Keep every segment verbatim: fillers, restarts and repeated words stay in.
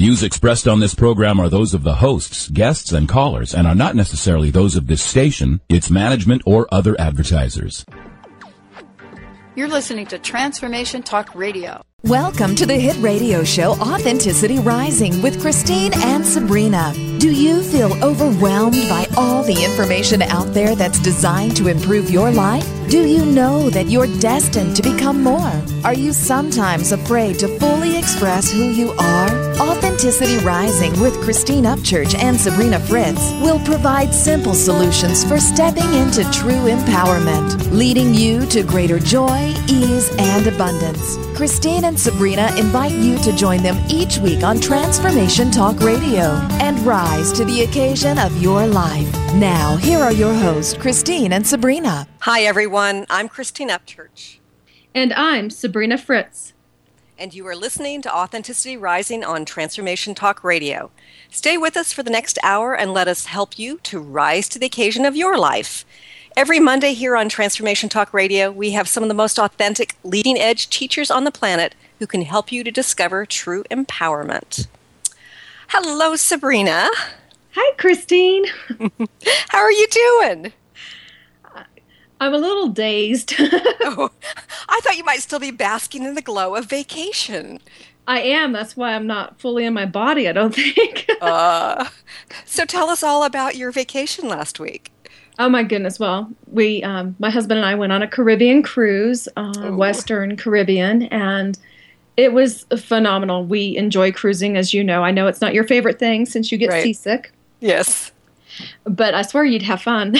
views expressed on this program are those of the hosts, guests, and callers, and are not necessarily those of this station, its management, or other advertisers. You're listening to Transformation Talk Radio. Welcome to the hit radio show Authenticity Rising with Christine and Sabrina. Do you feel overwhelmed by all the information out there that's designed to improve your life? Do you know that you're destined to become more? Are you sometimes afraid to fully express who you are? Authenticity Rising with Christine Upchurch and Sabrina Fritz will provide simple solutions for stepping into true empowerment, leading you to greater joy, ease, and abundance. Christine and Sabrina invite you to join them each week on Transformation Talk Radio and rise to the occasion of your life. Now, here are your hosts, Christine and Sabrina. Hi, everyone. I'm Christine Upchurch. And I'm Sabrina Fritz. And you are listening to Authenticity Rising on Transformation Talk Radio. Stay with us for the next hour and let us help you to rise to the occasion of your life. Every Monday here on Transformation Talk Radio, we have some of the most authentic, leading-edge teachers on the planet who can help you to discover true empowerment. Hello, Sabrina. Hi, Christine. How are you doing? I'm a little dazed. Oh, I thought you might still be basking in the glow of vacation. I am. That's why I'm not fully in my body, I don't think. uh, so tell us all about your vacation last week. Oh my goodness! Well, we, um, my husband and I went on a Caribbean cruise, uh, Ooh. Western Caribbean, and it was phenomenal. We enjoy cruising, as you know. I know it's not your favorite thing since you get Right. seasick. Yes. But I swear you'd have fun.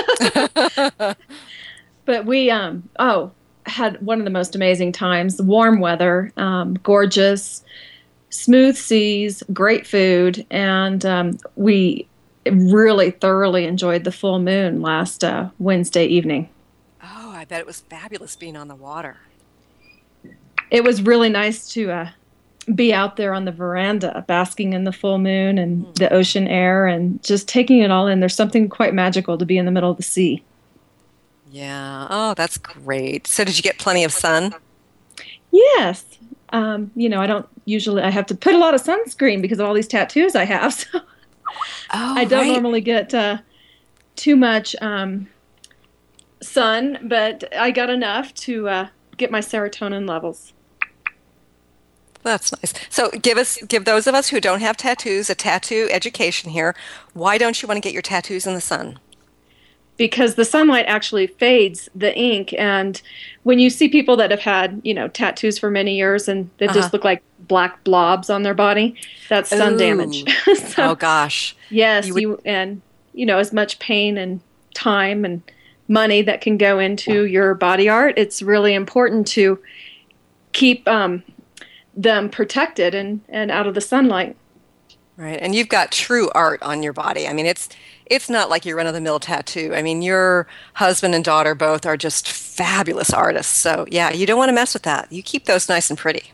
But we, um, oh, had one of the most amazing times. Warm weather, um, gorgeous, smooth seas, great food, and um, we really thoroughly enjoyed the full moon last uh, Wednesday evening. Oh, I bet it was fabulous being on the water. It was really nice to uh, be out there on the veranda, basking in the full moon and mm. the ocean air and just taking it all in. There's something quite magical to be in the middle of the sea. Yeah. Oh, that's great. So did you get plenty of sun? Yes. Um, you know, I don't usually, I have to put a lot of sunscreen because of all these tattoos I have. So oh, I don't right. normally get uh, too much um, sun, but I got enough to uh, get my serotonin levels. That's nice. So give us, give those of us who don't have tattoos a tattoo education here. Why don't you want to get your tattoos in the sun? Because the sunlight actually fades the ink, and when you see people that have had, you know, tattoos for many years and they uh-huh. just look like black blobs on their body, that's sun Ooh. damage. So, oh gosh. Yes, you, would... you and you know, as much pain and time and money that can go into your body art, it's really important to keep um, them protected and, and out of the sunlight. Right, and you've got true art on your body. I mean, it's it's not like your run-of-the-mill tattoo. I mean, your husband and daughter both are just fabulous artists. So, yeah, you don't want to mess with that. You keep those nice and pretty.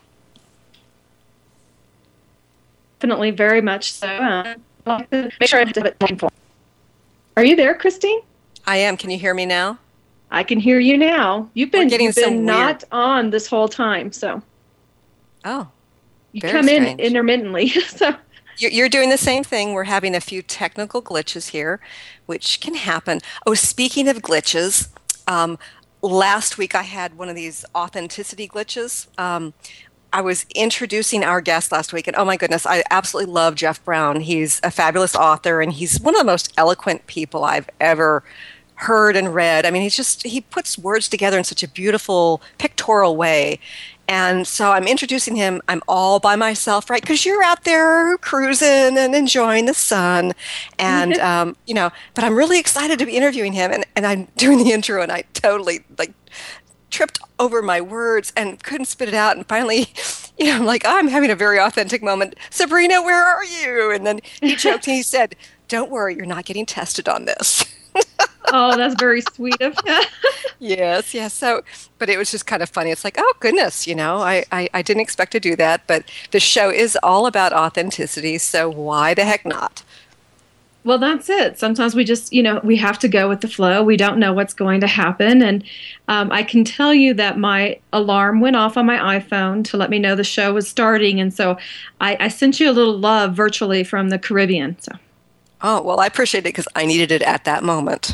Definitely, very much so. Uh, I'll have to make sure I have it mindful. Are you there, Christine? I am. Can you hear me now? I can hear you now. You've been, getting you've been some not weird... on this whole time, so. Oh, You very come strange. in intermittently, so. You're doing the same thing. We're having a few technical glitches here, which can happen. Oh, speaking of glitches, um, last week I had one of these authenticity glitches. Um, I was introducing our guest last week, and oh my goodness, I absolutely love Jeff Brown. He's a fabulous author, and he's one of the most eloquent people I've ever heard and read. I mean, he's just, he puts words together in such a beautiful, pictorial way. And so I'm introducing him. I'm all by myself, right? Because you're out there cruising and enjoying the sun. And, um, you know, but I'm really excited to be interviewing him. And, and I'm doing the intro, and I totally, like, tripped over my words and couldn't spit it out. And finally, you know, I'm like, oh, I'm having a very authentic moment. Sabrina, where are you? And then he joked and he said, don't worry, you're not getting tested on this. Oh, that's very sweet of him. Yes, yes. So, but it was just kind of funny. It's like, oh, goodness, you know, I, I, I didn't expect to do that. But the show is all about authenticity, so why the heck not? Well, that's it. Sometimes we just, you know, we have to go with the flow. We don't know what's going to happen. And um, I can tell you that my alarm went off on my iPhone to let me know the show was starting. And so I, I sent you a little love virtually from the Caribbean. So. Oh, well, I appreciate it because I needed it at that moment.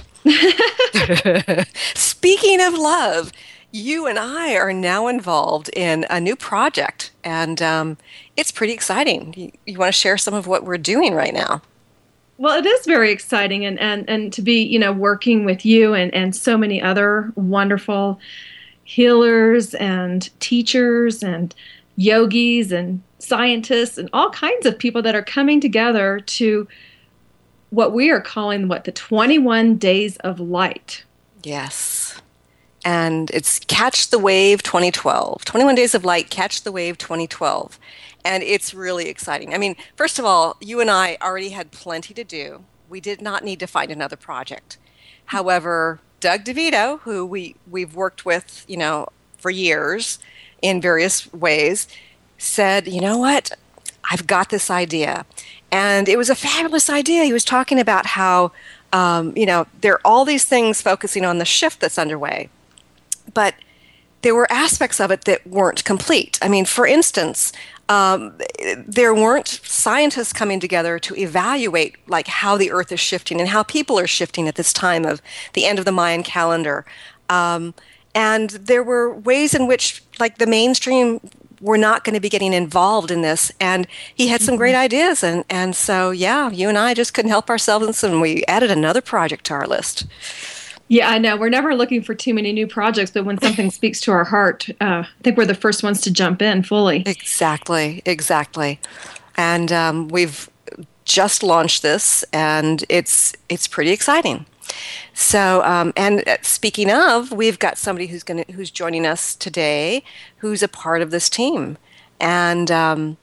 Speaking of love, you and I are now involved in a new project, and um, it's pretty exciting. You, you want to share some of what we're doing right now? Well, it is very exciting, and, and, and to be, you know, working with you and, and so many other wonderful healers and teachers and yogis and scientists and all kinds of people that are coming together to what we are calling, what, the twenty-one Days of Light. Yes. And it's Catch the Wave twenty twelve. twenty-one Days of Light, Catch the Wave twenty twelve. And it's really exciting. I mean, first of all, you and I already had plenty to do. We did not need to find another project. However, Doug DeVito, who we, we've worked with, you know, for years in various ways, said, you know what, I've got this idea. And it was a fabulous idea. He was talking about how, um, you know, there are all these things focusing on the shift that's underway. But there were aspects of it that weren't complete. I mean, for instance, um, there weren't scientists coming together to evaluate like how the Earth is shifting and how people are shifting at this time of the end of the Mayan calendar. Um, and there were ways in which like the mainstream were not going to be getting involved in this. And he had some great ideas. And, and so, yeah, you and I just couldn't help ourselves. And we added another project to our list. Yeah, I know. We're never looking for too many new projects, but when something speaks to our heart, uh, I think we're the first ones to jump in fully. Exactly, exactly. And um, we've just launched this, and it's it's pretty exciting. So, um, and speaking of, we've got somebody who's going who's joining us today, who's a part of this team, and um,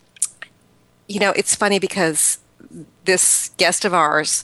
you know, it's funny because this guest of ours,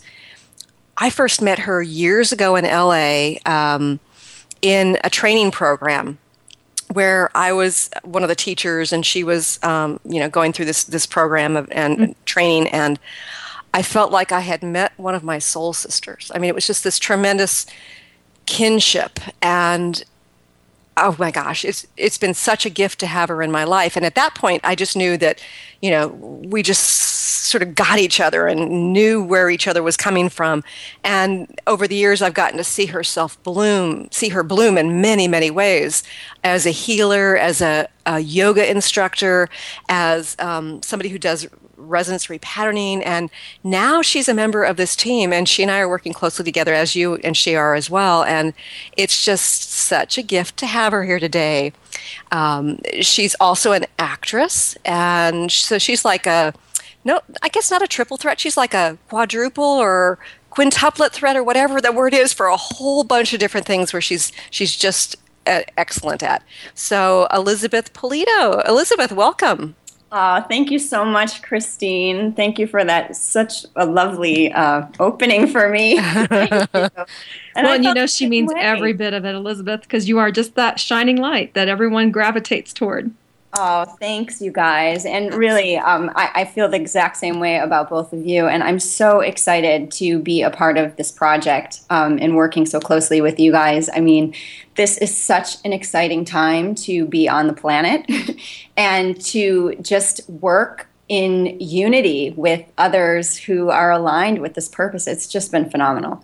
I first met her years ago in L A um, in a training program where I was one of the teachers, and she was, um, you know, going through this this program of, and mm-hmm. training, and I felt like I had met one of my soul sisters. I mean, it was just this tremendous kinship, and oh my gosh, it's it's been such a gift to have her in my life. And at that point, I just knew that, you know, we just sort of got each other and knew where each other was coming from. And over the years, I've gotten to see herself bloom, see her bloom in many, many ways, as a healer, as a, a yoga instructor, as um, somebody who does resonance repatterning, and now she's a member of this team, and she and I are working closely together, as you and she are as well, and it's just such a gift to have her here today. Um, she's also an actress, and so she's like a, no, I guess not a triple threat, she's like a quadruple or quintuplet threat or whatever the word is for a whole bunch of different things where she's she's just uh, excellent at. So Elizabeth Polito. Elizabeth, welcome. Oh, thank you so much, Christine. Thank you for that. Such a lovely uh, opening for me. Thank you. And well, and you know, she means way. every bit of it, Elizabeth, because you are just that shining light that everyone gravitates toward. Oh, thanks, you guys. And really, um, I, I feel the exact same way about both of you. And I'm so excited to be a part of this project um, and working so closely with you guys. I mean, this is such an exciting time to be on the planet and to just work in unity with others who are aligned with this purpose. It's just been phenomenal.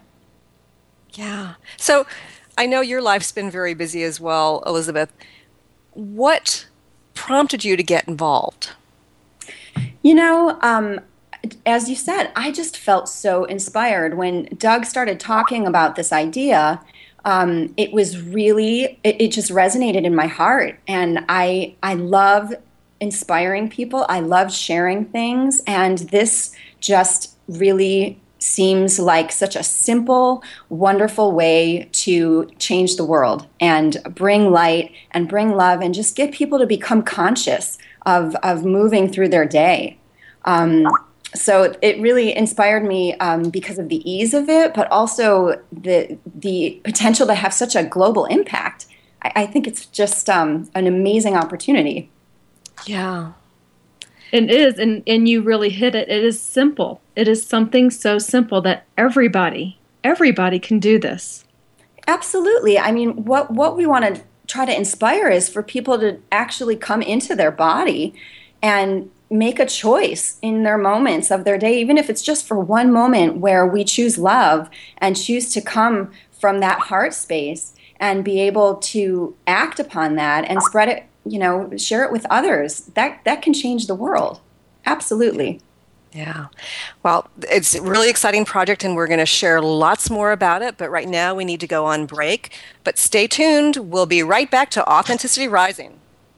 Yeah. So I know your life's been very busy as well, Elizabeth. What prompted you to get involved? You know, um, as you said, I just felt so inspired when Doug started talking about this idea. Um, it was really, it, it just resonated in my heart. And I, I love inspiring people. I love sharing things. And this just really seems like such a simple, wonderful way to change the world and bring light and bring love and just get people to become conscious of, of moving through their day. Um, so it really inspired me um, because of the ease of it, but also the the potential to have such a global impact. I, I think it's just um, an amazing opportunity. Yeah. It is, and, and you really hit it. It is simple. It is something so simple that everybody, everybody can do this. Absolutely. I mean, what, what we want to try to inspire is for people to actually come into their body and make a choice in their moments of their day, even if it's just for one moment where we choose love and choose to come from that heart space and be able to act upon that and spread it, you know, share it with others. That that can change the world. Absolutely. Yeah. Well, it's a really exciting project, and we're going to share lots more about it. But right now we need to go on break. But stay tuned. We'll be right back to Authenticity Rising.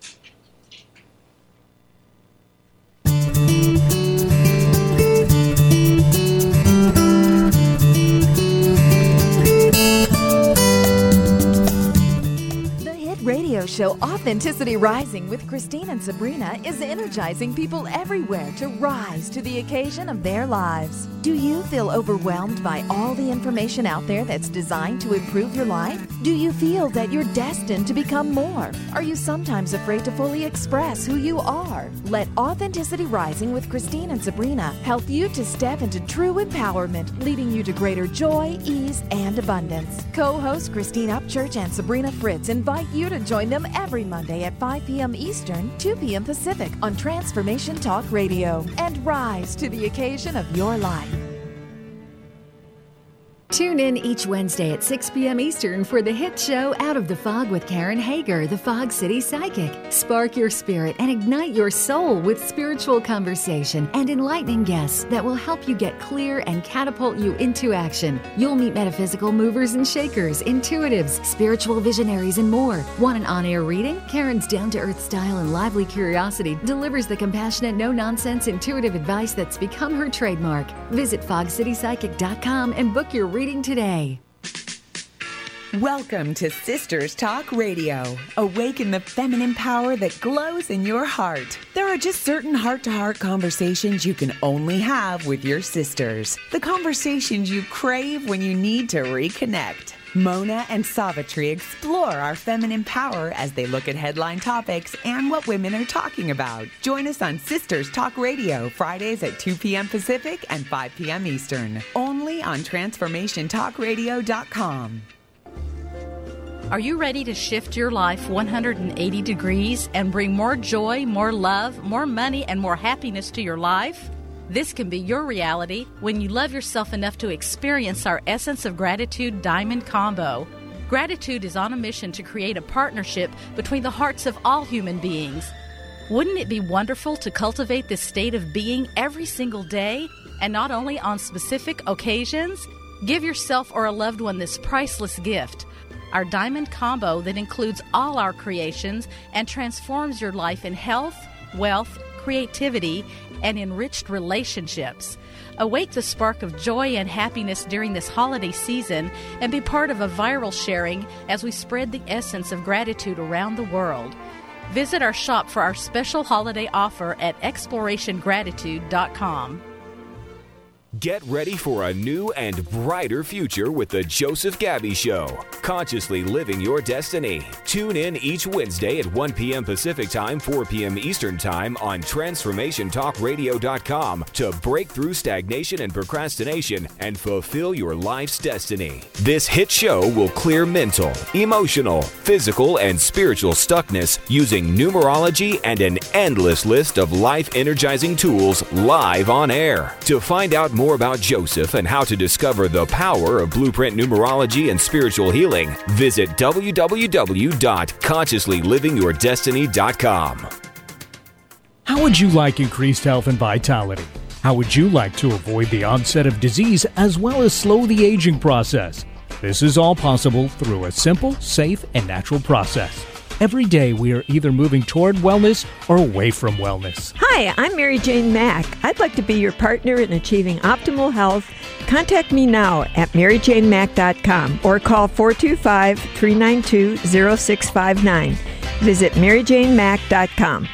Radio show Authenticity Rising with Christine and Sabrina is energizing people everywhere to rise to the occasion of their lives. Do you feel overwhelmed by all the information out there that's designed to improve your life? Do you feel that you're destined to become more? Are you sometimes afraid to fully express who you are? Let Authenticity Rising with Christine and Sabrina help you to step into true empowerment, leading you to greater joy, ease, and abundance. Co-hosts Christine Upchurch and Sabrina Fritz invite you to join them every Monday at five p.m. Eastern, two p.m. Pacific on Transformation Talk Radio, and rise to the occasion of your life. Tune in each Wednesday at six p.m. Eastern for the hit show Out of the Fog with Karen Hager, the Fog City Psychic. Spark your spirit and ignite your soul with spiritual conversation and enlightening guests that will help you get clear and catapult you into action. You'll meet metaphysical movers and shakers, intuitives, spiritual visionaries, and more. Want an on-air reading? Karen's down-to-earth style and lively curiosity delivers the compassionate, no-nonsense, intuitive advice that's become her trademark. Visit fog city psychic dot com and book your reading today. Welcome to Sisters Talk Radio. Awaken the feminine power that glows in your heart. There are just certain heart-to-heart conversations you can only have with your sisters. The conversations you crave when you need to reconnect. Mona and Savitri explore our feminine power as they look at headline topics and what women are talking about. Join us on Sisters Talk Radio, Fridays at two p.m. Pacific and five p.m. Eastern. Only on transformation talk radio dot com. Are you ready to shift your life one hundred eighty degrees and bring more joy, more love, more money, and more happiness to your life? This can be your reality when you love yourself enough to experience our Essence of Gratitude Diamond Combo. Gratitude is on a mission to create a partnership between the hearts of all human beings. Wouldn't it be wonderful to cultivate this state of being every single day, and not only on specific occasions? Give yourself or a loved one this priceless gift. Our Diamond Combo that includes all our creations and transforms your life in health, wealth, creativity, and enriched relationships. Awake the spark of joy and happiness during this holiday season and be part of a viral sharing as we spread the essence of gratitude around the world. Visit our shop for our special holiday offer at exploration gratitude dot com. Get ready for a new and brighter future with the Joseph Gabby Show. Consciously living your destiny. Tune in each Wednesday at one p.m. Pacific Time, four p.m. Eastern Time on transformation talk radio dot com to break through stagnation and procrastination and fulfill your life's destiny. This hit show will clear mental, emotional, physical, and spiritual stuckness using numerology and an endless list of life-energizing tools live on air. To find out more about Joseph and how to discover the power of blueprint numerology and spiritual healing, visit w w w dot consciously living your destiny dot com. How would you like increased health and vitality? How would you like to avoid the onset of disease as well as slow the aging process? This is all possible through a simple, safe, and natural process. Every day we are either moving toward wellness or away from wellness. Hi, I'm Mary Jane Mack. I'd like to be your partner in achieving optimal health. Contact me now at mary jane mack dot com or call four two five, three nine two, zero six five nine. Visit mary jane mack dot com.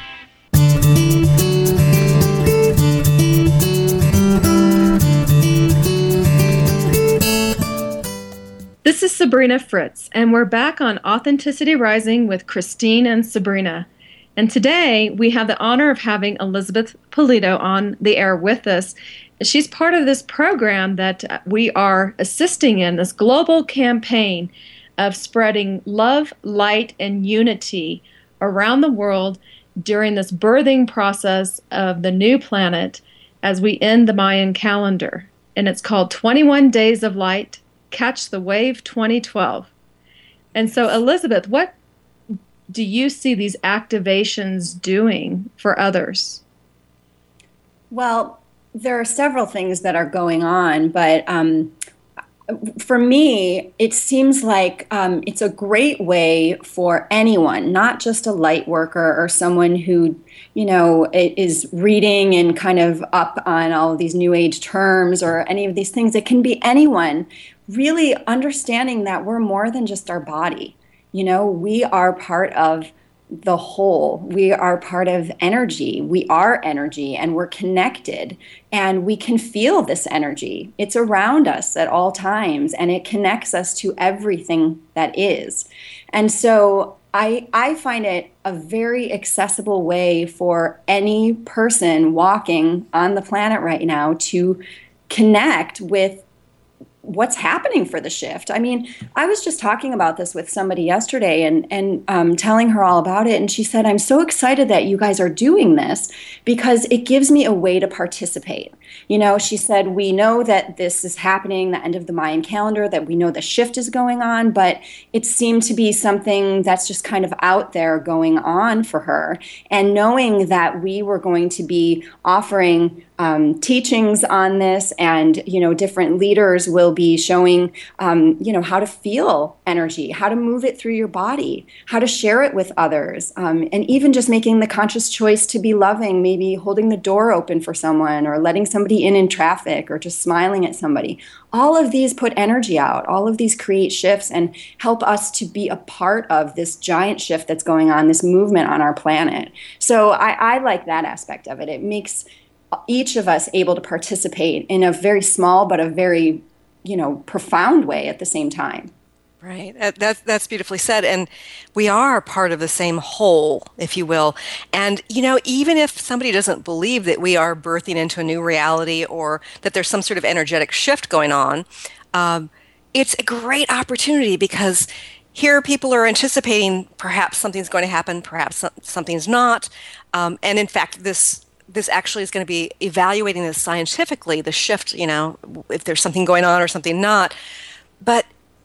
This is Sabrina Fritz, and we're back on Authenticity Rising with Christine and Sabrina. And today we have the honor of having Elizabeth Pulido on the air with us. She's part of this program that we are assisting in, this global campaign of spreading love, light, and unity around the world during this birthing process of the new planet as we end the Mayan calendar. And it's called twenty-one Days of Light, Catch the Wave twenty twelve. And so, Elizabeth, what do you see these activations doing for others? Well, there are several things that are going on, but um, for me, it seems like um, it's a great way for anyone, not just a light worker or someone who, you know, is reading and kind of up on all of these new age terms or any of these things. It can be anyone really understanding that we're more than just our body. You know, we are part of the whole. We are part of energy. We are energy, and we're connected, and we can feel this energy. It's around us at all times, and it connects us to everything that is. And so I, I find it a very accessible way for any person walking on the planet right now to connect with what's happening for the shift. I mean, I was just talking about this with somebody yesterday and, and um, telling her all about it. And she said, I'm so excited that you guys are doing this because it gives me a way to participate. You know, she said, we know that this is happening, the end of the Mayan calendar, that we know the shift is going on, but it seemed to be something that's just kind of out there going on for her. And knowing that we were going to be offering Um, teachings on this, and you know, different leaders will be showing, um, you know, how to feel energy, how to move it through your body, how to share it with others, um, and even just making the conscious choice to be loving, maybe holding the door open for someone, or letting somebody in in traffic, or just smiling at somebody. All of these put energy out. All of these create shifts and help us to be a part of this giant shift that's going on, this movement on our planet. So I, I like that aspect of it. It makes each of us able to participate in a very small but a very, you know, profound way at the same time. Right. That's, that's beautifully said. And we are part of the same whole, if you will. And, you know, even if somebody doesn't believe that we are birthing into a new reality or that there's some sort of energetic shift going on, um, it's a great opportunity because here people are anticipating perhaps something's going to happen, perhaps something's not. Um, and in fact, this This actually is going to be evaluating this scientifically, the shift, you know, if there's something going on or something not. But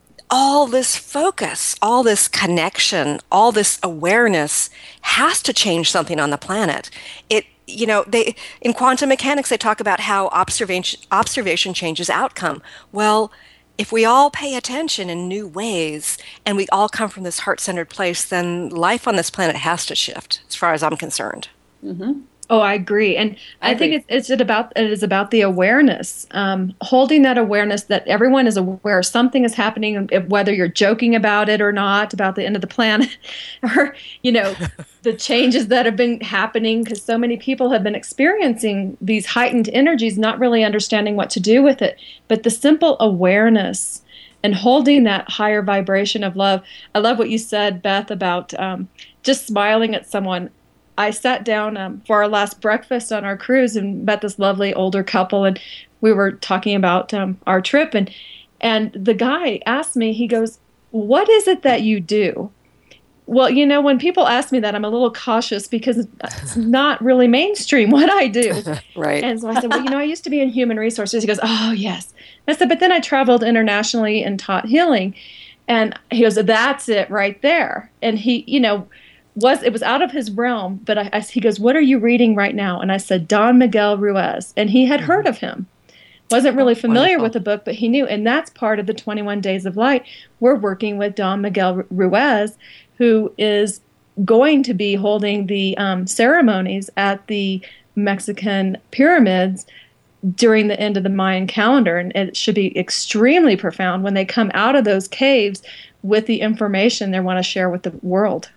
all this focus, all this connection, all this awareness has to change something on the planet. It, you know, they in quantum mechanics, they talk about how observation observation changes outcome. Well, if we all pay attention in new ways and we all come from this heart-centered place, then life on this planet has to shift, as far as I'm concerned. Mm-hmm. Oh, I agree, and I, I think it's, it's it about it is about the awareness, um, holding that awareness that everyone is aware something is happening, whether you're joking about it or not, about the end of the planet, or you know, the changes that have been happening because so many people have been experiencing these heightened energies, not really understanding what to do with it. But the simple awareness and holding that higher vibration of love. I love what you said, Beth, about um, just smiling at someone. I sat down um, for our last breakfast on our cruise and met this lovely older couple, and we were talking about um, our trip. And and the guy asked me, he goes, "What is it that you do?" Well, you know, when people ask me that, I'm a little cautious because it's not really mainstream what I do. Right. And so I said, well, you know, I used to be in human resources. He goes, oh, yes. I said, but then I traveled internationally and taught healing. And he goes, that's it right there. And he, you know, was it was out of his realm, but I, I, he goes, what are you reading right now? And I said, Don Miguel Ruiz. And he had mm-hmm. heard of him. Wasn't really familiar Wonderful. with the book, but he knew. And that's part of the twenty-one Days of Light. We're working with Don Miguel Ruiz, who is going to be holding the um, ceremonies at the Mexican pyramids during the end of the Mayan calendar. And it should be extremely profound when they come out of those caves with the information they want to share with the world.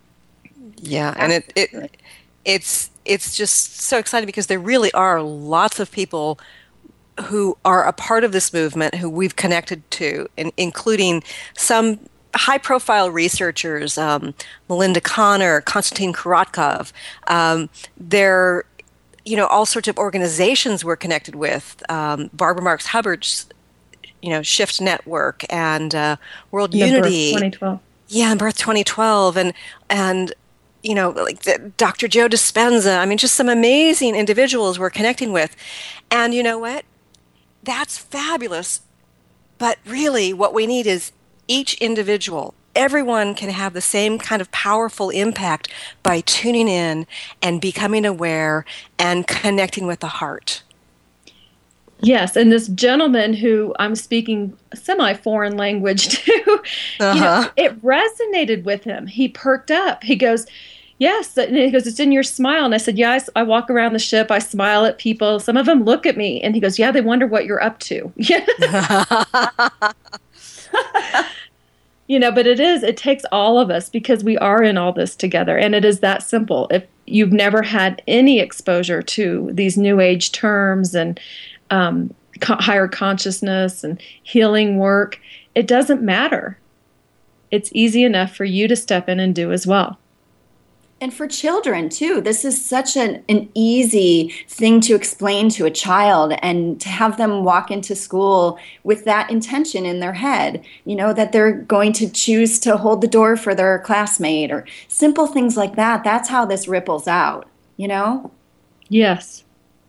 Yeah, and it, it it's it's just so exciting because there really are lots of people who are a part of this movement who we've connected to, and including some high-profile researchers, um, Melinda Connor, Konstantin Korotkov. Um, they're, you know, all sorts of organizations we're connected with. Um, Barbara Marx Hubbard's, you know, Shift Network and uh, World the Unity. Birth twenty twelve. Yeah, and Birth twenty twelve, and and you know, like the, Doctor Joe Dispenza. I mean, just some amazing individuals we're connecting with, and you know what? That's fabulous. But really, what we need is each individual. Everyone can have the same kind of powerful impact by tuning in and becoming aware and connecting with the heart. Yes, and this gentleman who I'm speaking semi-foreign language to, uh-huh. you know, it resonated with him. He perked up. He goes, yes, and he goes, it's in your smile. And I said, yeah, I, I walk around the ship. I smile at people. Some of them look at me. And he goes, yeah, they wonder what you're up to. You know, but it is, it takes all of us because we are in all this together. And it is that simple. If you've never had any exposure to these new age terms and um, co- higher consciousness and healing work, it doesn't matter. It's easy enough for you to step in and do as well. And for children, too, this is such an, an easy thing to explain to a child and to have them walk into school with that intention in their head, you know, that they're going to choose to hold the door for their classmate or simple things like that. That's how this ripples out, you know? Yes.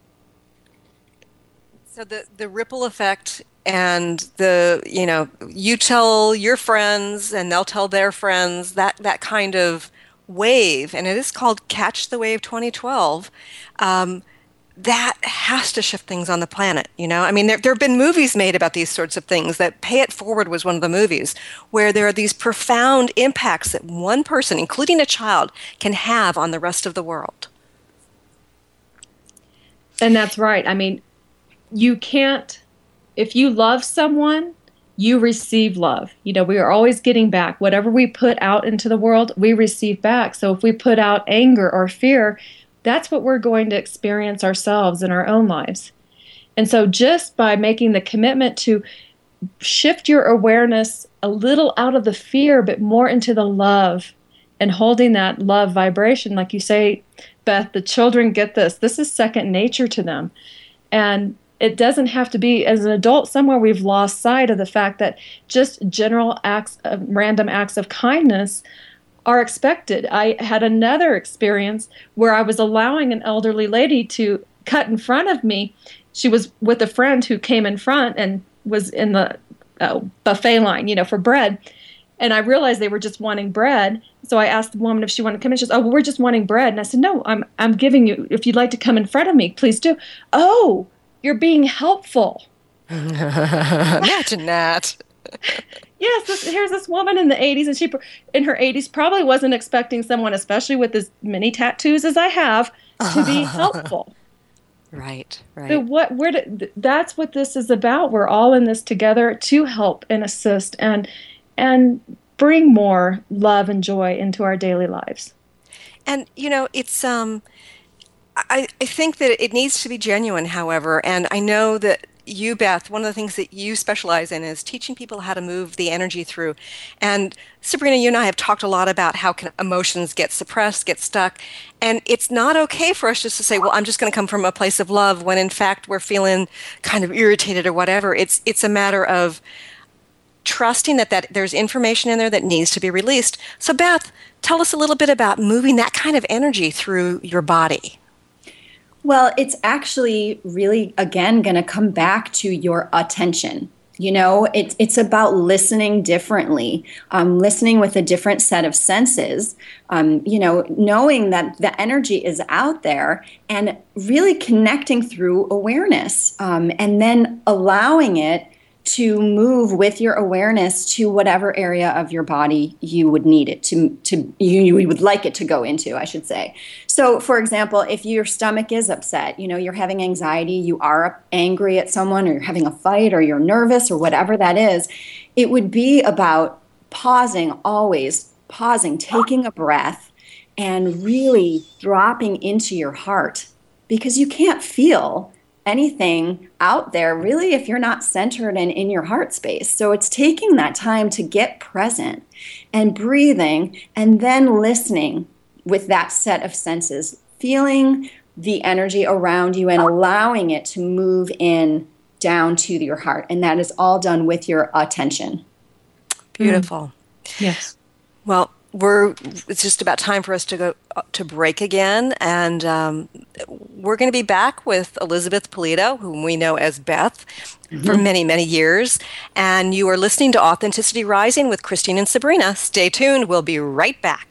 So the, the ripple effect and the, you know, you tell your friends and they'll tell their friends, that, that kind of wave, and it is called Catch the Wave twenty twelve, um, that has to shift things on the planet, you know? I mean, there, there have been movies made about these sorts of things. That Pay It Forward was one of the movies, where there are these profound impacts that one person, including a child, can have on the rest of the world. And that's right. I mean, you can't, if you love someone, you receive love. You know, we are always getting back. Whatever we put out into the world, we receive back. So if we put out anger or fear, that's what we're going to experience ourselves in our own lives. And so just by making the commitment to shift your awareness a little out of the fear, but more into the love and holding that love vibration, like you say, Beth, the children get this. This is second nature to them. And it doesn't have to be, as an adult, somewhere we've lost sight of the fact that just general acts of random acts of kindness are expected. I had another experience where I was allowing an elderly lady to cut in front of me. She was with a friend who came in front and was in the uh, buffet line, you know, for bread. And I realized they were just wanting bread. So I asked the woman if she wanted to come in. She says, oh, well, we're just wanting bread. And I said, no, I'm I'm giving you, if you'd like to come in front of me, please do. Oh, you're being helpful. Imagine that. Yes, this, here's this woman in the eighties, and she, in her eighties, probably wasn't expecting someone, especially with as many tattoos as I have, to be helpful. Right, right. So what? Where? Do, that's what this is about. We're all in this together to help and assist and and bring more love and joy into our daily lives. And you know, it's um. I, I think that it needs to be genuine, however, and I know that you, Beth, one of the things that you specialize in is teaching people how to move the energy through. And Sabrina, you and I have talked a lot about how can emotions get suppressed, get stuck, and it's not okay for us just to say, well, I'm just going to come from a place of love when in fact we're feeling kind of irritated or whatever. It's it's a matter of trusting that, that there's information in there that needs to be released. So Beth, tell us a little bit about moving that kind of energy through your body. Well, it's actually really, again, going to come back to your attention. You know, it's it's about listening differently, um, listening with a different set of senses, um, you know, knowing that the energy is out there and really connecting through awareness, um, and then allowing it to move with your awareness to whatever area of your body you would need it to, to you, you would like it to go into, I should say. So, for example, if your stomach is upset, you know, you're having anxiety, you are angry at someone, or you're having a fight, or you're nervous, or whatever that is, it would be about pausing, always pausing, taking a breath, and really dropping into your heart, because you can't feel anything out there, really, if you're not centered and in your heart space. So it's taking that time to get present and breathing and then listening with that set of senses, feeling the energy around you and allowing it to move in down to your heart. And that is all done with your attention. Beautiful. Mm. Yes. Well, we're it's just about time for us to go to break again, and um, we're going to be back with Elizabeth Pulido, whom we know as Beth, mm-hmm. for many, many years. And you are listening to Authenticity Rising with Christine and Sabrina. Stay tuned. We'll be right back.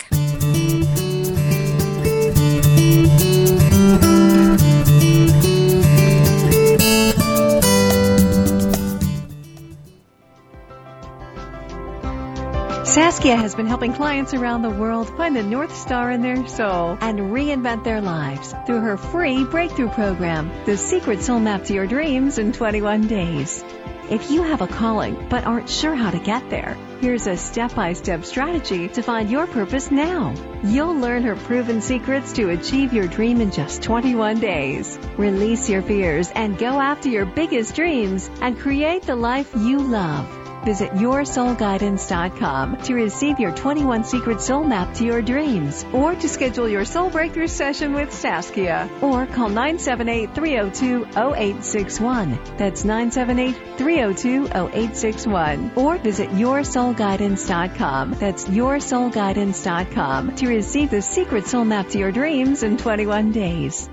Saskia has been helping clients around the world find the North Star in their soul and reinvent their lives through her free breakthrough program, The Secret Soul Map to Your Dreams in twenty-one days. If you have a calling but aren't sure how to get there, here's a step-by-step strategy to find your purpose now. You'll learn her proven secrets to achieve your dream in just twenty-one days. Release your fears and go after your biggest dreams and create the life you love. Visit your soul guidance dot com to receive your twenty-one Secret Soul Map to your dreams, or to schedule your soul breakthrough session with Saskia, or call nine seven eight, three zero two, zero eight six one. That's nine seven eight, three zero two, zero eight six one. Or visit your soul guidance dot com. That's your soul guidance dot com to receive the Secret Soul Map to your dreams in twenty-one days.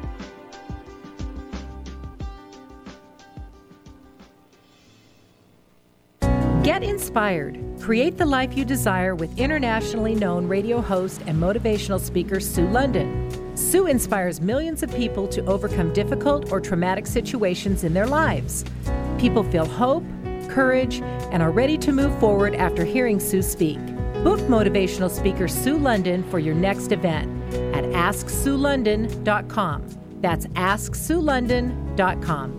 Get inspired. Create the life you desire with internationally known radio host and motivational speaker Sue London. Sue inspires millions of people to overcome difficult or traumatic situations in their lives. People feel hope, courage, and are ready to move forward after hearing Sue speak. Book motivational speaker Sue London for your next event at ask sue london dot com. That's ask sue london dot com.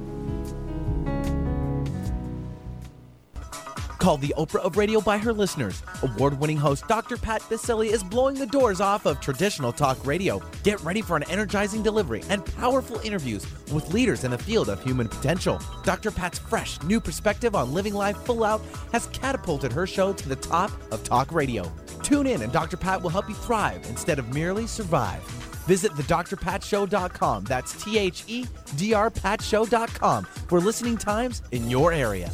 Called the Oprah of radio by her listeners, award-winning host Doctor Pat Baccili is blowing the doors off of traditional talk radio. Get ready for an energizing delivery and powerful interviews with leaders in the field of human potential. Doctor Pat's fresh, new perspective on living life full out has catapulted her show to the top of talk radio. Tune in and Doctor Pat will help you thrive instead of merely survive. Visit the dr pat show dot com. That's T H E D R pat show dot com for listening times in your area.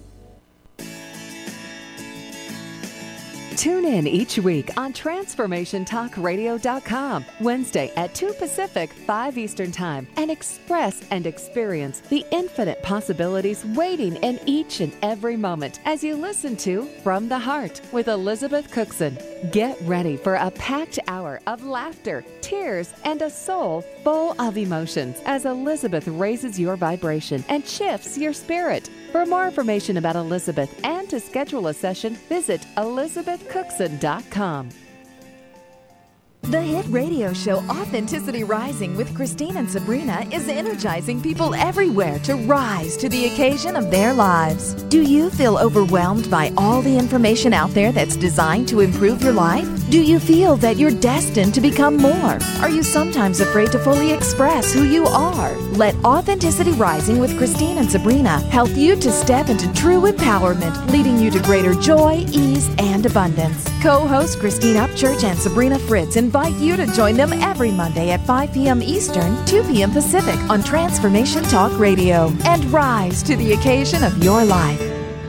Tune in each week on transformation talk radio dot com, Wednesday at two Pacific, five Eastern Time, and express and experience the infinite possibilities waiting in each and every moment as you listen to From the Heart with Elizabeth Cookson. Get ready for a packed hour of laughter, tears, and a soul full of emotions as Elizabeth raises your vibration and shifts your spirit. For more information about Elizabeth and to schedule a session, visit elizabeth cookson dot com. The hit radio show Authenticity Rising with Christine and Sabrina is energizing people everywhere to rise to the occasion of their lives. Do you feel overwhelmed by all the information out there that's designed to improve your life? Do you feel that you're destined to become more? Are you sometimes afraid to fully express who you are? Let Authenticity Rising with Christine and Sabrina help you to step into true empowerment, leading you to greater joy, ease, and abundance. Co-host Christine Upchurch and Sabrina Fritz invite you to join them every Monday at five p.m. Eastern, two p.m. Pacific on Transformation Talk Radio, and rise to the occasion of your life.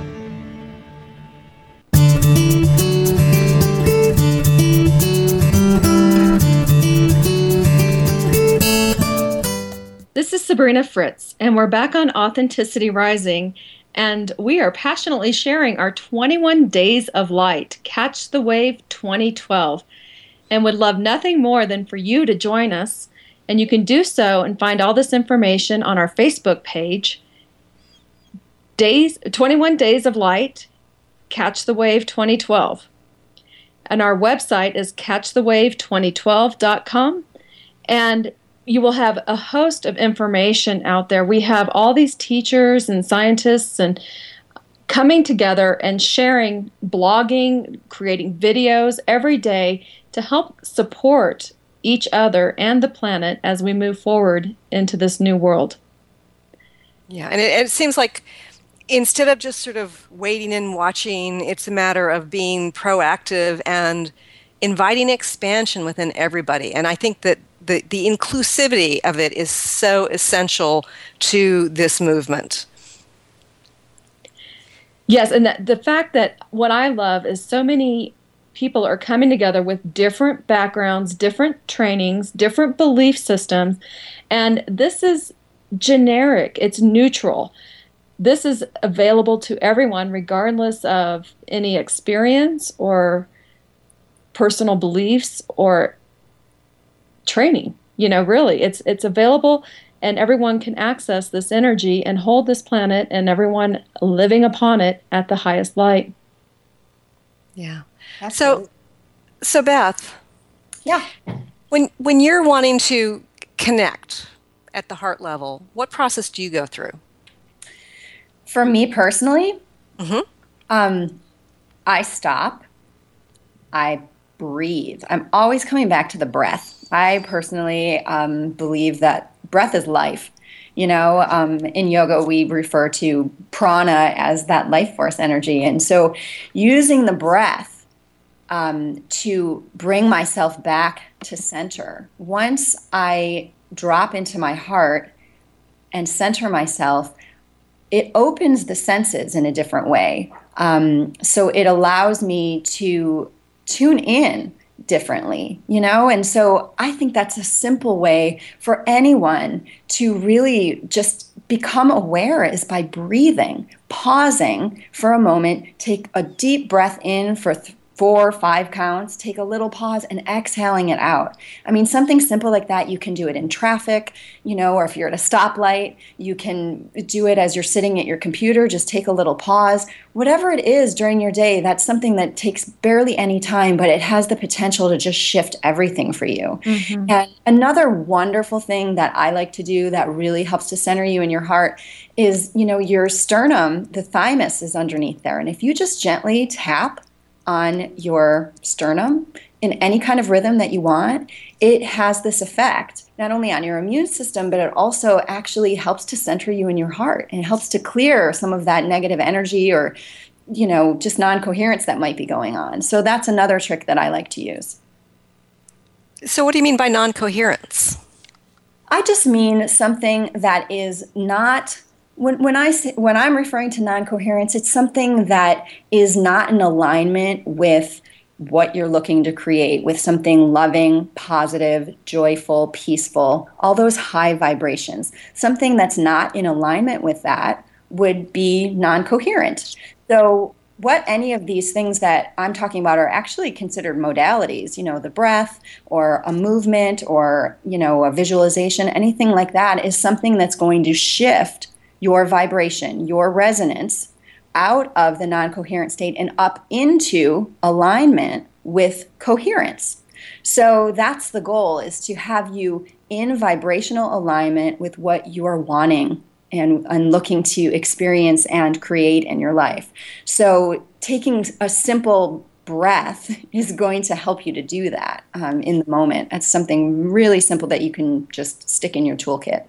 This is Sabrina Fritz, and we're back on Authenticity Rising, and we are passionately sharing our twenty-one Days of Light, Catch the Wave twenty twelve, and would love nothing more than for you to join us, and you can do so and find all this information on our Facebook page, Days twenty-one Days of Light, Catch the Wave twenty twelve. And our website is catch the wave twenty twelve dot com, and you will have a host of information out there. We have all these teachers and scientists and coming together and sharing, blogging, creating videos every day to help support each other and the planet as we move forward into this new world. Yeah, and it, it seems like instead of just sort of waiting and watching, it's a matter of being proactive and inviting expansion within everybody. And I think that the, the inclusivity of it is so essential to this movement. Yes, and that, the fact that what I love is so many people are coming together with different backgrounds, different trainings, different belief systems, and this is generic, it's neutral. This is available to everyone regardless of any experience or personal beliefs or training. You know, really, it's it's available and everyone can access this energy and hold this planet and everyone living upon it at the highest light. Yeah. So, so Beth. Yeah. When when you're wanting to connect at the heart level, what process do you go through? For me personally, mm-hmm. um, I stop. I breathe. I'm always coming back to the breath. I personally um, believe that breath is life. You know, um, in yoga, we refer to prana as that life force energy. And so using the breath um, to bring myself back to center. Once I drop into my heart and center myself, it opens the senses in a different way. Um, so it allows me to tune in differently, you know? And so I think that's a simple way for anyone to really just become aware is by breathing, pausing for a moment, take a deep breath in for th- four or five counts, take a little pause and exhaling it out. I mean, something simple like that, you can do it in traffic, you know, or if you're at a stoplight, you can do it as you're sitting at your computer, just take a little pause. Whatever it is during your day, that's something that takes barely any time, but it has the potential to just shift everything for you. Mm-hmm. And another wonderful thing that I like to do that really helps to center you in your heart is, you know, your sternum, the thymus is underneath there. And if you just gently tap on your sternum in any kind of rhythm that you want, it has this effect not only on your immune system, but it also actually helps to center you in your heart and it helps to clear some of that negative energy or, you know, just non-coherence that might be going on. So that's another trick that I like to use. So what do you mean by non-coherence? I just mean something that is not When when I say, when I'm referring to non-coherence, it's something that is not in alignment with what you're looking to create, with something loving, positive, joyful, peaceful, all those high vibrations. Something that's not in alignment with that would be non-coherent. So what any of these things that I'm talking about are actually considered modalities, you know, the breath or a movement or, you know, a visualization, anything like that is something that's going to shift your vibration, your resonance out of the non-coherent state and up into alignment with coherence. So that's the goal, is to have you in vibrational alignment with what you're wanting and, and looking to experience and create in your life. So taking a simple breath is going to help you to do that um, in the moment. That's something really simple that you can just stick in your toolkit.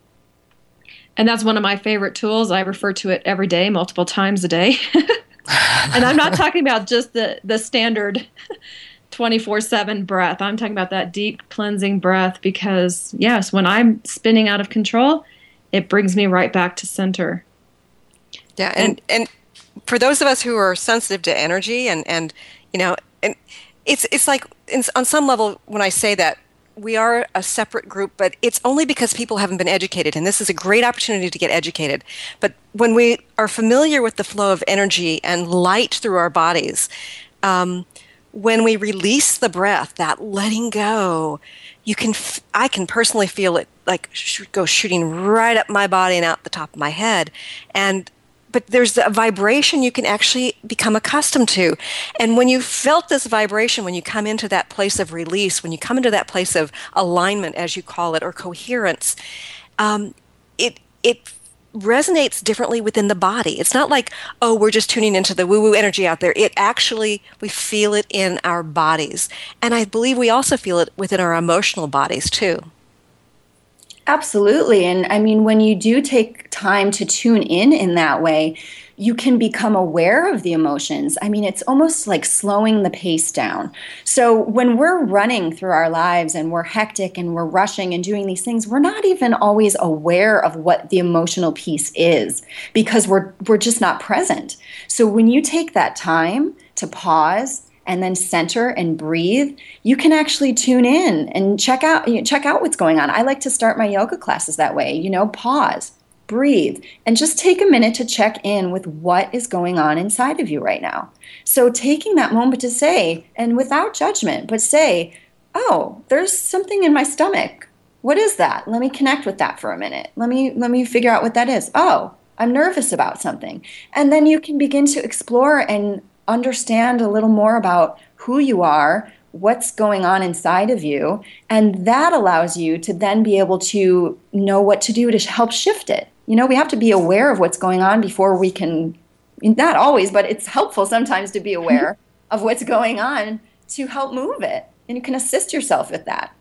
And that's one of my favorite tools. I refer to it every day, multiple times a day. And I'm not talking about just the, the standard twenty-four seven breath. I'm talking about that deep cleansing breath because, yes, when I'm spinning out of control, it brings me right back to center. Yeah, and, and for those of us who are sensitive to energy and, and you know, and it's, it's like in, on some level when I say that, we are a separate group, but it's only because people haven't been educated, and this is a great opportunity to get educated. But when we are familiar with the flow of energy and light through our bodies, um, when we release the breath, that letting go, you can. F- I can personally feel it like sh- go shooting right up my body and out the top of my head, and. But there's a vibration you can actually become accustomed to. And when you felt this vibration, when you come into that place of release, when you come into that place of alignment, as you call it, or coherence, um, it it resonates differently within the body. It's not like, oh, we're just tuning into the woo-woo energy out there. It actually, we feel it in our bodies. And I believe we also feel it within our emotional bodies, too. Absolutely. And I mean, when you do take time to tune in in that way, you can become aware of the emotions. I mean, it's almost like slowing the pace down. So when we're running through our lives and we're hectic and we're rushing and doing these things, we're not even always aware of what the emotional piece is because we're we're just not present. So when you take that time to pause and then center and breathe, you can actually tune in and check out you know, check out what's going on. I like to start my yoga classes that way. You know, pause, breathe, and just take a minute to check in with what is going on inside of you right now. So taking that moment to say, and without judgment, but say, oh, there's something in my stomach. What is that? Let me connect with that for a minute. Let me let me figure out what that is. Oh, I'm nervous about something. And then you can begin to explore and understand a little more about who you are, what's going on inside of you, and that allows you to then be able to know what to do to help shift it. You know, we have to be aware of what's going on before we can, not always, but it's helpful sometimes to be aware of what's going on to help move it. And you can assist yourself with that.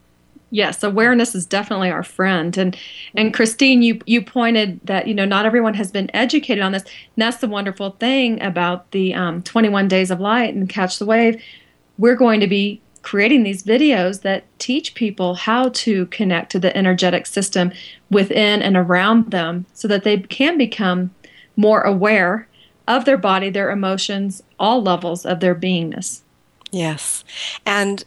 Yes, awareness is definitely our friend. And and Christine, you you pointed that, you know, not everyone has been educated on this. And that's the wonderful thing about the um, twenty-one Days of Light and Catch the Wave. We're going to be creating these videos that teach people how to connect to the energetic system within and around them so that they can become more aware of their body, their emotions, all levels of their beingness. Yes. And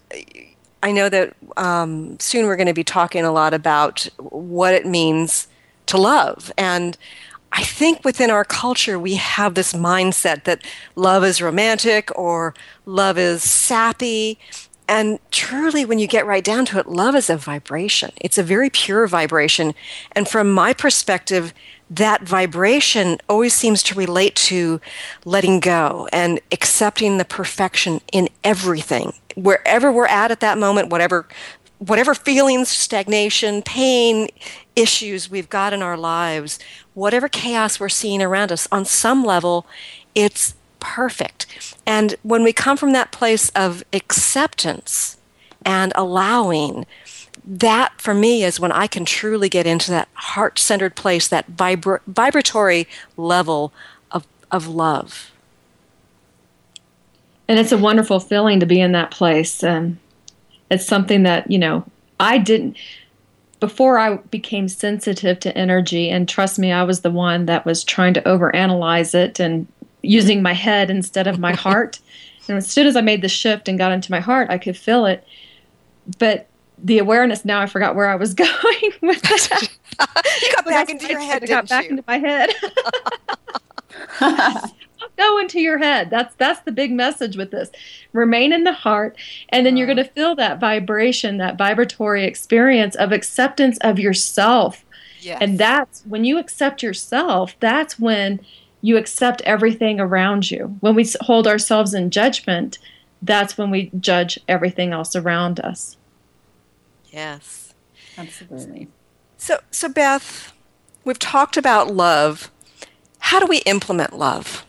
I know that um, soon we're going to be talking a lot about what it means to love. And I think within our culture, we have this mindset that love is romantic or love is sappy. And truly, when you get right down to it, love is a vibration. It's a very pure vibration. And from my perspective, that vibration always seems to relate to letting go and accepting the perfection in everything. Wherever we're at at that moment, whatever whatever feelings, stagnation, pain, issues we've got in our lives, whatever chaos we're seeing around us, on some level, it's perfect. And when we come from that place of acceptance and allowing, that for me is when I can truly get into that heart-centered place, that vibra- vibratory level of, of love. And it's a wonderful feeling to be in that place. And it's something that, you know, I didn't, before I became sensitive to energy, and trust me, I was the one that was trying to overanalyze it and using my head instead of my heart. And as soon as I made the shift and got into my heart, I could feel it. But the awareness, now I forgot where I was going with that. You got back into your head, didn't you? I got back into my head. Go into your head. That's that's the big message with this. Remain in the heart, and then you're going to feel that vibration, that vibratory experience of acceptance of yourself. Yes. And that's when you accept yourself, that's when you accept everything around you. When we hold ourselves in judgment, that's when we judge everything else around us. Yes. Absolutely. So, so Beth, we've talked about love. How do we implement love?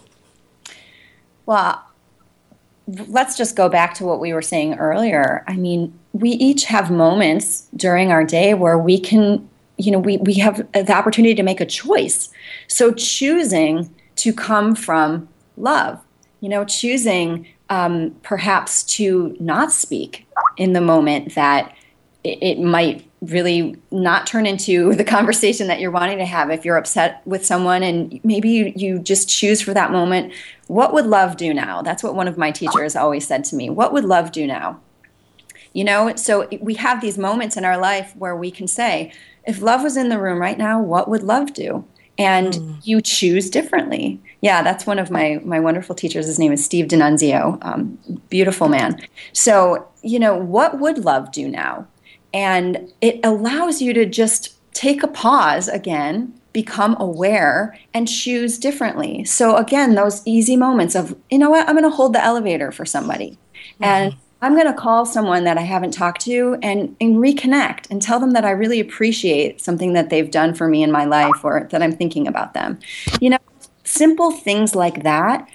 Well, let's just go back to what we were saying earlier. I mean, we each have moments during our day where we can, you know, we, we have the opportunity to make a choice. So choosing to come from love, you know, choosing um, perhaps to not speak in the moment that it, it might really not turn into the conversation that you're wanting to have. If you're upset with someone and maybe you, you just choose for that moment, what would love do now? That's what one of my teachers always said to me. What would love do now? You know, so we have these moments in our life where we can say, if love was in the room right now, what would love do? And mm. you choose differently. Yeah, that's one of my, my wonderful teachers. His name is Steve D'Annunzio. Um, beautiful man. So, you know, what would love do now? And it allows you to just take a pause again, become aware, and choose differently. So again, those easy moments of, you know what, I'm going to hold the elevator for somebody. Mm-hmm. And I'm going to call someone that I haven't talked to and, and reconnect and tell them that I really appreciate something that they've done for me in my life or that I'm thinking about them. You know, simple things like that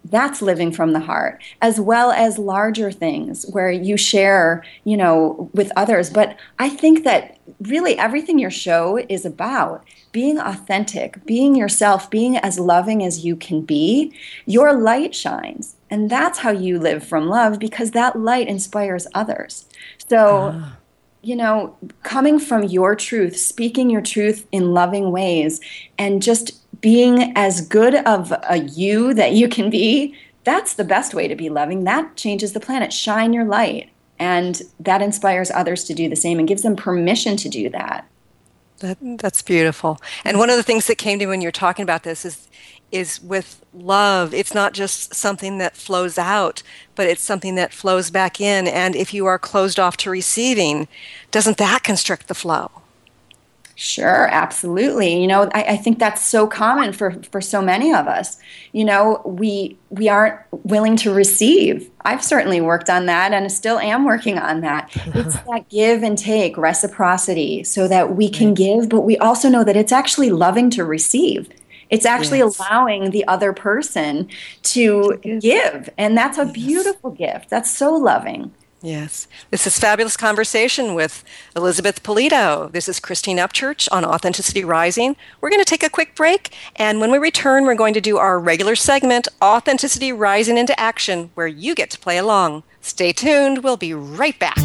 That's living from the heart, as well as larger things where you share, you know, with others. But I think that really everything your show is about, being authentic, being yourself, being as loving as you can be, your light shines. And that's how you live from love, because that light inspires others. So, ah. you know, coming from your truth, speaking your truth in loving ways, and just being as good of a you that you can be, that's the best way to be loving. That changes the planet. Shine your light. And that inspires others to do the same and gives them permission to do that. That that's beautiful. And one of the things that came to me when you were talking about this is is with love, it's not just something that flows out, but it's something that flows back in. And if you are closed off to receiving, doesn't that constrict the flow? Sure, absolutely. You know, I, I think that's so common for, for so many of us. You know, we we aren't willing to receive. I've certainly worked on that and still am working on that. It's that give and take, reciprocity, so that we can give, but we also know that it's actually loving to receive. It's actually yes. allowing the other person to give. And that's a beautiful yes. gift. That's so loving. Yes. This is Fabulous Conversation with Elizabeth Polito. This is Christine Upchurch on Authenticity Rising. We're going to take a quick break, and when we return, we're going to do our regular segment, Authenticity Rising into Action, where you get to play along. Stay tuned. We'll be right back.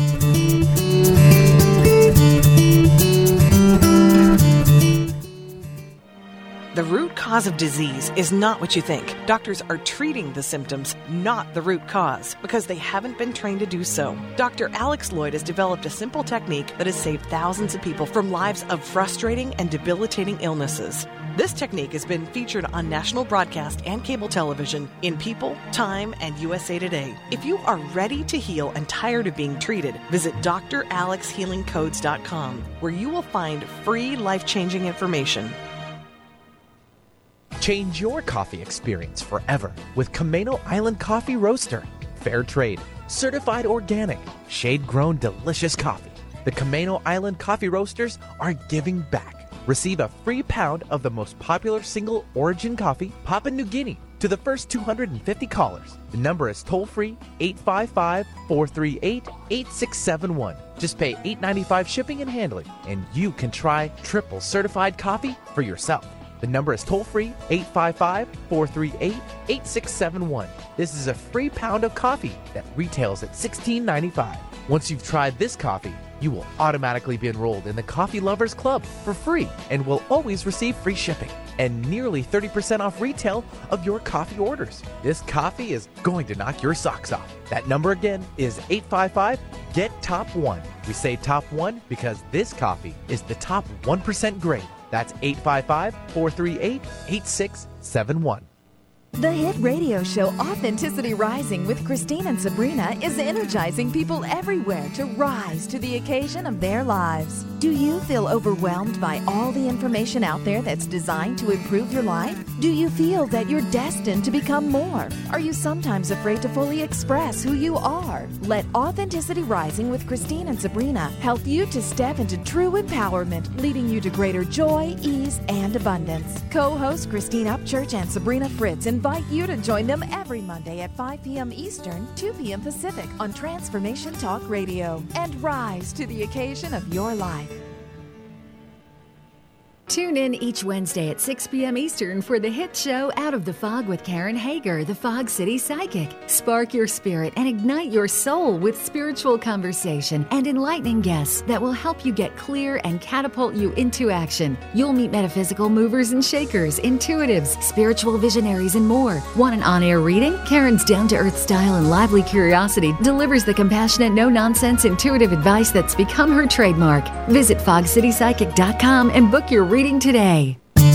The root cause of disease is not what you think. Doctors are treating the symptoms, not the root cause, because they haven't been trained to do so. Doctor Alex Lloyd has developed a simple technique that has saved thousands of people from lives of frustrating and debilitating illnesses. This technique has been featured on national broadcast and cable television in People, Time, and U S A Today. If you are ready to heal and tired of being treated, visit D R alex healing codes dot com, where you will find free life-changing information. Change your coffee experience forever with Camano Island Coffee Roaster. Fair trade, certified organic, shade-grown delicious coffee. The Camano Island Coffee Roasters are giving back. Receive a free pound of the most popular single origin coffee, Papua New Guinea, to the first two hundred fifty callers. The number is toll-free eight five five, four three eight, eight six seven one. Just pay eight dollars and ninety-five cents shipping and handling, and you can try triple certified coffee for yourself. The number is toll-free eight five five, four three eight, eight six seven one. This is a free pound of coffee that retails at sixteen ninety-five. Once you've tried this coffee, you will automatically be enrolled in the Coffee Lovers Club for free and will always receive free shipping and nearly thirty percent off retail of your coffee orders. This coffee is going to knock your socks off. That number again is eight five five, get top one. We say top one because this coffee is the top one percent grade. That's eight five five, four three eight, eight six seven one. The hit radio show Authenticity Rising with Christine and Sabrina is energizing people everywhere to rise to the occasion of their lives. Do you feel overwhelmed by all the information out there that's designed to improve your life? Do you feel that you're destined to become more? Are you sometimes afraid to fully express who you are? Let Authenticity Rising with Christine and Sabrina help you to step into true empowerment, leading you to greater joy, ease, and abundance. Co-host Christine Upchurch and Sabrina Fritz invite you to join them every Monday at five p.m. Eastern, two p.m. Pacific on Transformation Talk Radio, and rise to the occasion of your life. Tune in each Wednesday at six p.m. Eastern for the hit show Out of the Fog with Karen Hager, the Fog City Psychic. Spark your spirit and ignite your soul with spiritual conversation and enlightening guests that will help you get clear and catapult you into action. You'll meet metaphysical movers and shakers, intuitives, spiritual visionaries, and more. Want an on-air reading? Karen's down-to-earth style and lively curiosity delivers the compassionate, no-nonsense, intuitive advice that's become her trademark. Visit fog city psychic dot com and book your reading today.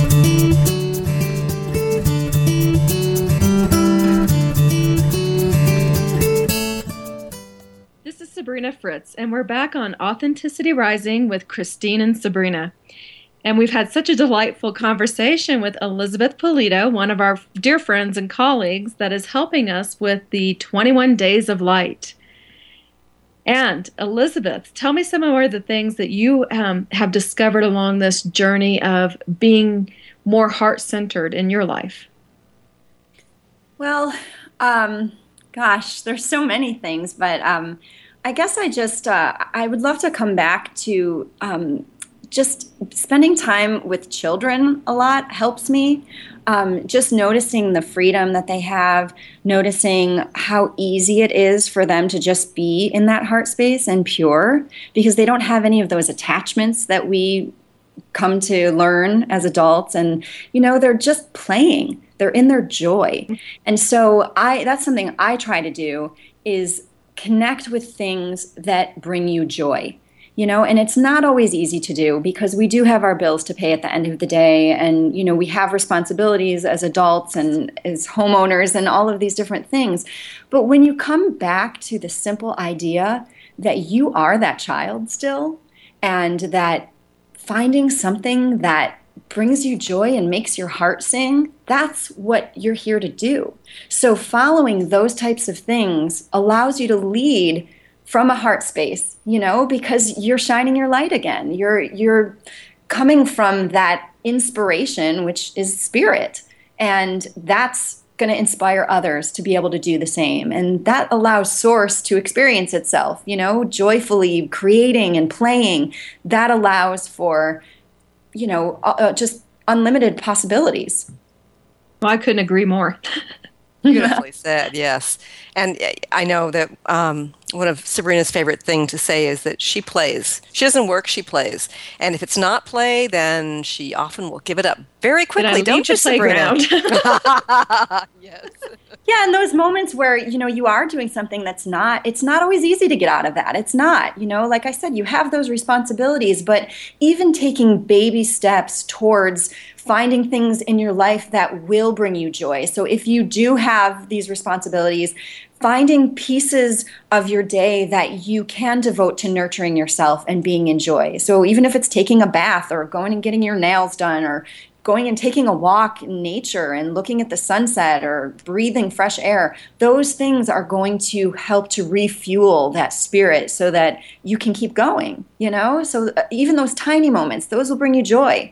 This is Sabrina Fritz, and we're back on Authenticity Rising with Christine and Sabrina. And we've had such a delightful conversation with Elizabeth Polito, one of our dear friends and colleagues that is helping us with the twenty-one Days of Light. And Elizabeth, tell me some more of the things that you um, have discovered along this journey of being more heart-centered in your life. Well, um, gosh, there's so many things, but um, I guess I just, uh, I would love to come back to um, just spending time with children a lot helps me. Um, just noticing the freedom that they have, noticing how easy it is for them to just be in that heart space and pure, because they don't have any of those attachments that we come to learn as adults. And, you know, they're just playing. They're in their joy. And so I that's something I try to do, is connect with things that bring you joy. You know, and it's not always easy to do, because we do have our bills to pay at the end of the day. And, you know, we have responsibilities as adults and as homeowners and all of these different things. But when you come back to the simple idea that you are that child still, and that finding something that brings you joy and makes your heart sing, that's what you're here to do. So following those types of things allows you to lead from a heart space, you know, because you're shining your light again. You're you're coming from that inspiration, which is spirit, and that's going to inspire others to be able to do the same. And that allows Source to experience itself, you know, joyfully creating and playing. That allows for, you know, uh, just unlimited possibilities. Well, I couldn't agree more. Beautifully said, yes. And I know that um, one of Sabrina's favorite thing to say is that she plays. She doesn't work, she plays. And if it's not play, then she often will give it up very quickly, don't you, Sabrina? Yes. Yeah, and those moments where, you know, you are doing something that's not, it's not always easy to get out of that. It's not, you know, like I said, you have those responsibilities, but even taking baby steps towards finding things in your life that will bring you joy. So if you do have these responsibilities, finding pieces of your day that you can devote to nurturing yourself and being in joy. So even if it's taking a bath or going and getting your nails done, or going and taking a walk in nature and looking at the sunset or breathing fresh air, those things are going to help to refuel that spirit so that you can keep going, you know? So even those tiny moments, those will bring you joy.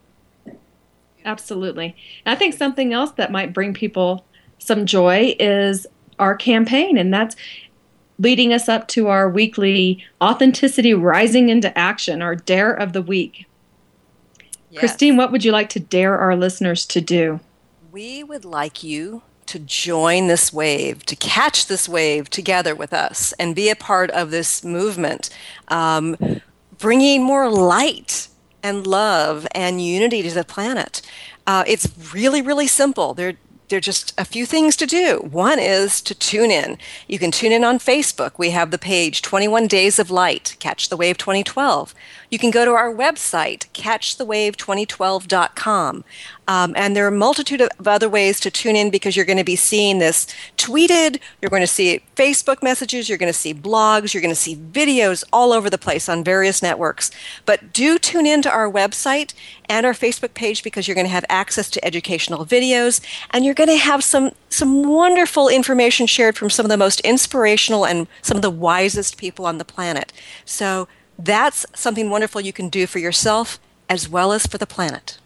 Absolutely. And I think something else that might bring people some joy is our campaign, and that's leading us up to our weekly Authenticity Rising into Action, our Dare of the Week. Yes. Christine, what would you like to dare our listeners to do? We would like you to join this wave, to catch this wave together with us and be a part of this movement, um, bringing more light and love and unity to the planet. Uh, it's really, really simple. There There are just a few things to do. One is to tune in. You can tune in on Facebook. We have the page twenty-one Days of Light, Catch the Wave twenty twelve. You can go to our website, catch the wave twenty twelve dot com. Um, and there are a multitude of other ways to tune in, because you're going to be seeing this tweeted, you're going to see Facebook messages, you're going to see blogs, you're going to see videos all over the place on various networks. But do tune in to our website and our Facebook page, because you're going to have access to educational videos, and you're going to have some, some wonderful information shared from some of the most inspirational and some of the wisest people on the planet. So that's something wonderful you can do for yourself as well as for the planet.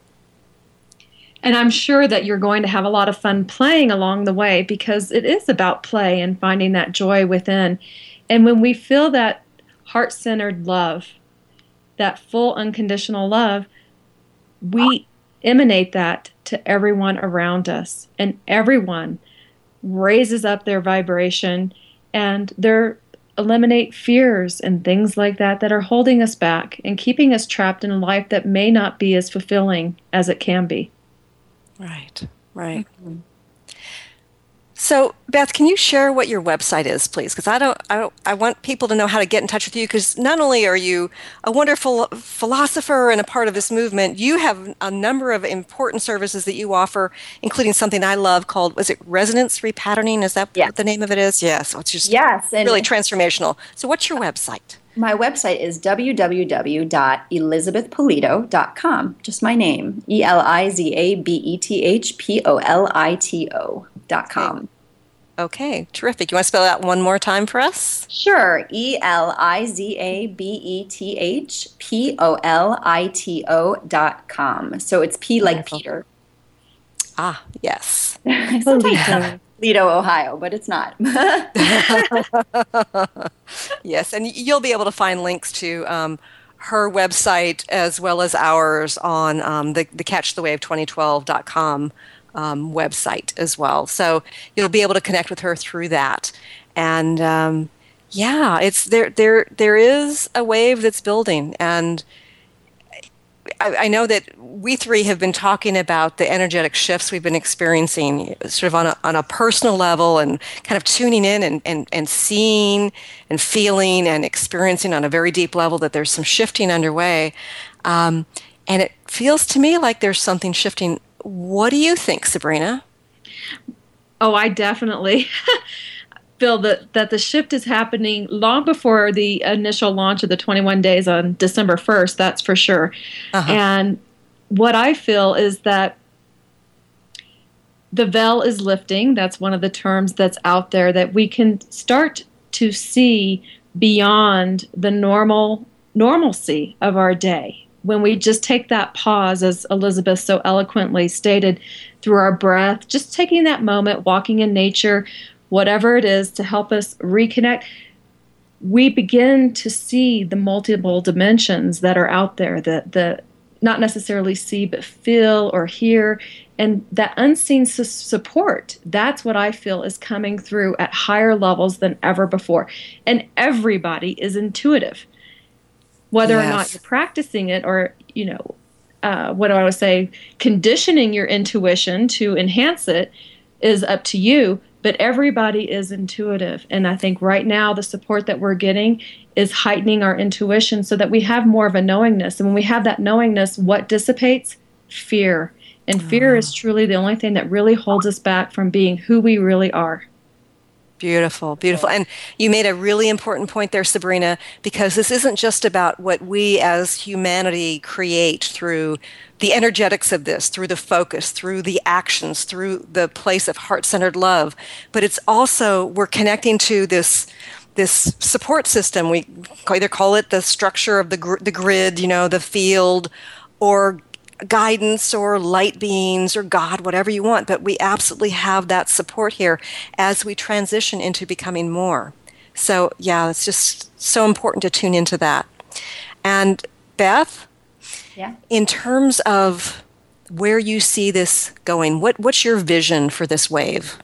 And I'm sure that you're going to have a lot of fun playing along the way, because it is about play and finding that joy within. And when we feel that heart-centered love, that full unconditional love, we emanate that to everyone around us. And everyone raises up their vibration, and they eliminate fears and things like that that are holding us back and keeping us trapped in a life that may not be as fulfilling as it can be. Right, right. Mm-hmm. So, Beth, can you share what your website is, please? Because I don't, I don't, I want people to know how to get in touch with you. Because not only are you a wonderful philosopher and a part of this movement, you have a number of important services that you offer, including something I love called, was it resonance repatterning? Is that yes. what the name of it is? Yes. So it's just yes, and really transformational. So, what's your website? My website is w w w dot elizabeth polito dot com. Just my name, E L I Z A B E T H P O L I T O dot com. Okay, terrific. You want to spell that one more time for us? Sure. E L I Z A B E T H P O L I T O dot com. So it's P like Wonderful. Peter. Ah, yes. Toledo. Toledo, Ohio, but it's not. Yes, and you'll be able to find links to um, her website as well as ours on um, the, the catch the wave twenty twelve dot com um, website as well. So you'll be able to connect with her through that. And um, yeah, it's there. There, there is a wave that's building, and I, I know that we three have been talking about the energetic shifts we've been experiencing sort of on a, on a personal level, and kind of tuning in and, and, and seeing and feeling and experiencing on a very deep level that there's some shifting underway. Um, and it feels to me like there's something shifting. What do you think, Sabrina? Oh, I definitely feel that, that the shift is happening long before the initial launch of the twenty-one days on December first, that's for sure. Uh-huh. And what I feel is that the veil is lifting. That's one of the terms that's out there, that we can start to see beyond the normal normalcy of our day. When we just take that pause, as Elizabeth so eloquently stated, through our breath, just taking that moment, walking in nature, whatever it is to help us reconnect, we begin to see the multiple dimensions that are out there, that the not necessarily see but feel or hear, and that unseen su- support, that's what I feel is coming through at higher levels than ever before. And everybody is intuitive. Whether yes. or not you're practicing it, or, you know, uh, what do I would say, conditioning your intuition to enhance it is up to you. But everybody is intuitive. And I think right now the support that we're getting is heightening our intuition so that we have more of a knowingness. And when we have that knowingness, what dissipates? Fear. And fear oh. is truly the only thing that really holds us back from being who we really are. Beautiful, beautiful. And you made a really important point there, Sabrina, because this isn't just about what we as humanity create through the energetics of this, through the focus, through the actions, through the place of heart-centered love, but it's also, we're connecting to this this support system. We either call it the structure of the gr- the grid, you know, the field, or guidance, or light beings, or God, whatever you want, but we absolutely have that support here as we transition into becoming more. So yeah, it's just so important to tune into that. And Beth, yeah, in terms of where you see this going, what what's your vision for this wave?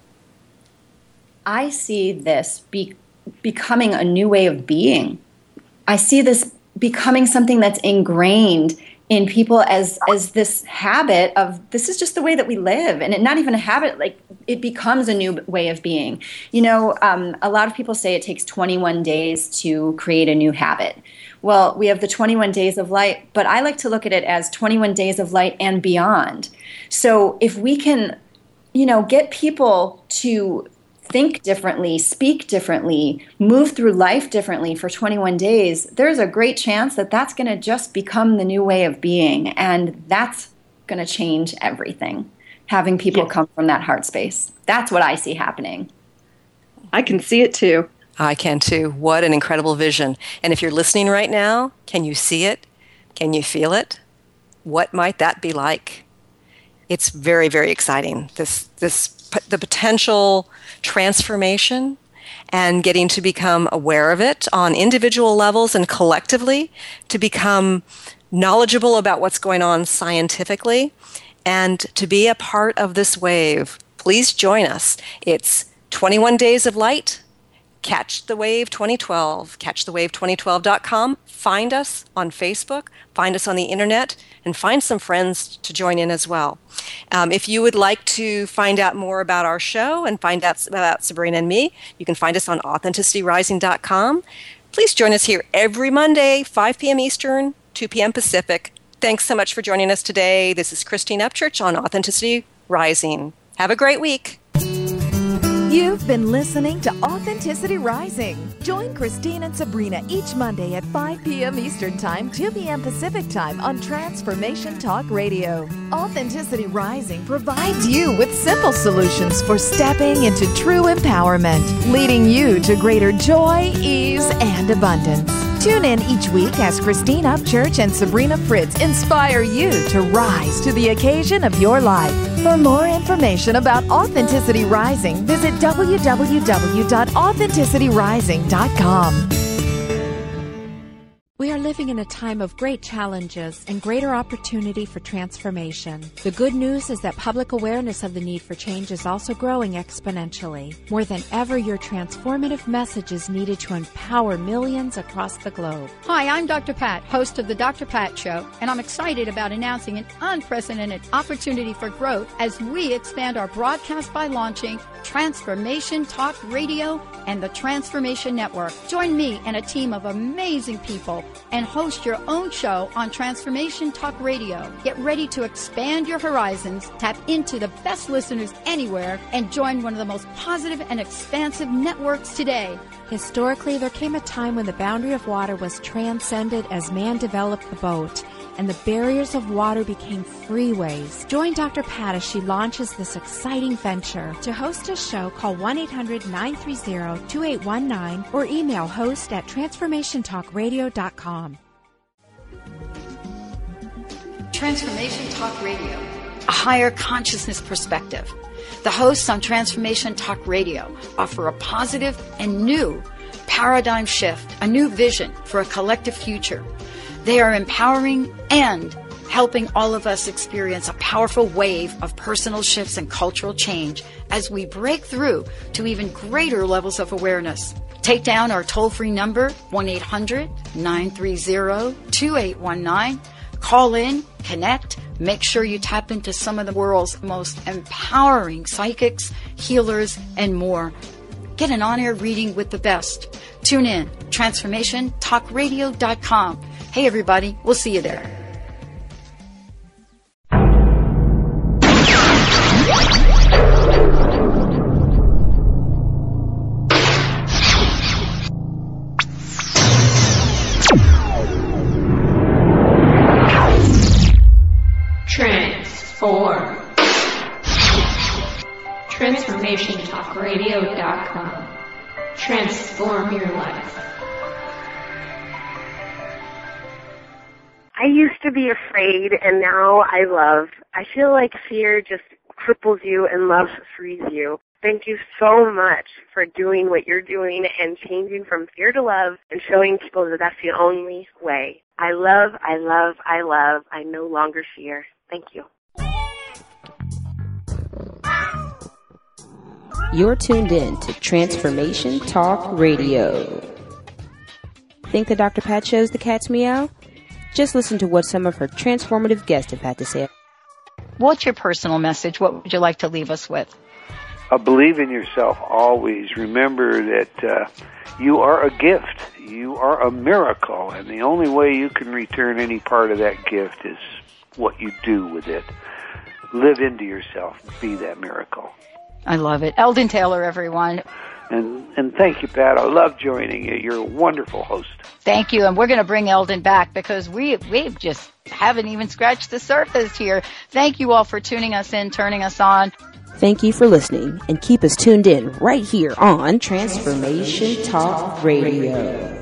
I see this be, becoming a new way of being. I see this becoming something that's ingrained in people as as this habit of, this is just the way that we live, and it, not even a habit, like it becomes a new way of being. You know, um, a lot of people say it takes twenty-one days to create a new habit. Well, we have the twenty-one days of light, but I like to look at it as twenty-one days of light and beyond. So if we can, you know, get people to think differently, speak differently, move through life differently for twenty-one days, there's a great chance that that's going to just become the new way of being. And that's going to change everything. Having people yeah. come from that heart space. That's what I see happening. I can see it too. I can too. What an incredible vision. And if you're listening right now, can you see it? Can you feel it? What might that be like? It's very, very exciting. This, this, the potential transformation and getting to become aware of it on individual levels and collectively, to become knowledgeable about what's going on scientifically, and to be a part of this wave. Please join us. It's twenty-one Days of Light. Catch the Wave twenty twelve, catch the wave twenty twelve dot com. Find us on Facebook, find us on the internet, and find some friends to join in as well. Um, if you would like to find out more about our show and find out about Sabrina and me, you can find us on authenticity rising dot com. Please join us here every Monday, five p.m. Eastern, two p.m. Pacific. Thanks so much for joining us today. This is Christine Upchurch on Authenticity Rising. Have a great week. You've been listening to Authenticity Rising. Join Christine and Sabrina each Monday at five p.m. Eastern Time, two p.m. Pacific Time on Transformation Talk Radio. Authenticity Rising provides you with simple solutions for stepping into true empowerment, leading you to greater joy, ease, and abundance. Tune in each week as Christine Upchurch and Sabrina Fritz inspire you to rise to the occasion of your life. For more information about Authenticity Rising, visit w w w dot authenticity rising dot com. We are living in a time of great challenges and greater opportunity for transformation. The good news is that public awareness of the need for change is also growing exponentially. More than ever, your transformative message is needed to empower millions across the globe. Hi, I'm Doctor Pat, host of The Doctor Pat Show, and I'm excited about announcing an unprecedented opportunity for growth as we expand our broadcast by launching Transformation Talk Radio and the Transformation Network. Join me and a team of amazing people and host your own show on Transformation Talk Radio. Get ready to expand your horizons, tap into the best listeners anywhere, and join one of the most positive and expansive networks today. Historically, there came a time when the boundary of water was transcended as man developed the boat, and the barriers of water became freeways. Join Doctor Pat as she launches this exciting venture. To host a show, call one eight hundred nine three zero two eight one nine or email host at transformation talk radio dot com. Transformation Talk Radio, a higher consciousness perspective. The hosts on Transformation Talk Radio offer a positive and new paradigm shift, a new vision for a collective future. They are empowering and helping all of us experience a powerful wave of personal shifts and cultural change as we break through to even greater levels of awareness. Take down our toll-free number, one eight hundred nine three zero two eight one nine. Call in, connect, make sure you tap into some of the world's most empowering psychics, healers, and more. Get an on-air reading with the best. Tune in, transformation talk radio dot com. Hey, everybody, we'll see you there. Transform. transformation talk radio dot com. Transform your life. I used to be afraid, and now I love. I feel like fear just cripples you and love frees you. Thank you so much for doing what you're doing and changing from fear to love and showing people that that's the only way. I love, I love, I love. I no longer fear. Thank you. You're tuned in to Transformation Talk Radio. Think the Doctor Pat Show's the cat's meow? Just listen to what some of her transformative guests have had to say. What's your personal message? What would you like to leave us with? Uh, believe in yourself always. Remember that uh, you are a gift. You are a miracle, and the only way you can return any part of that gift is what you do with it. Live into yourself. Be that miracle. I love it. Eldon Taylor, everyone. And and thank you, Pat. I love joining you. You're a wonderful host. Thank you. And we're going to bring Eldon back because we we just haven't even scratched the surface here. Thank you all for tuning us in, turning us on. Thank you for listening, and keep us tuned in right here on Transformation Talk Radio.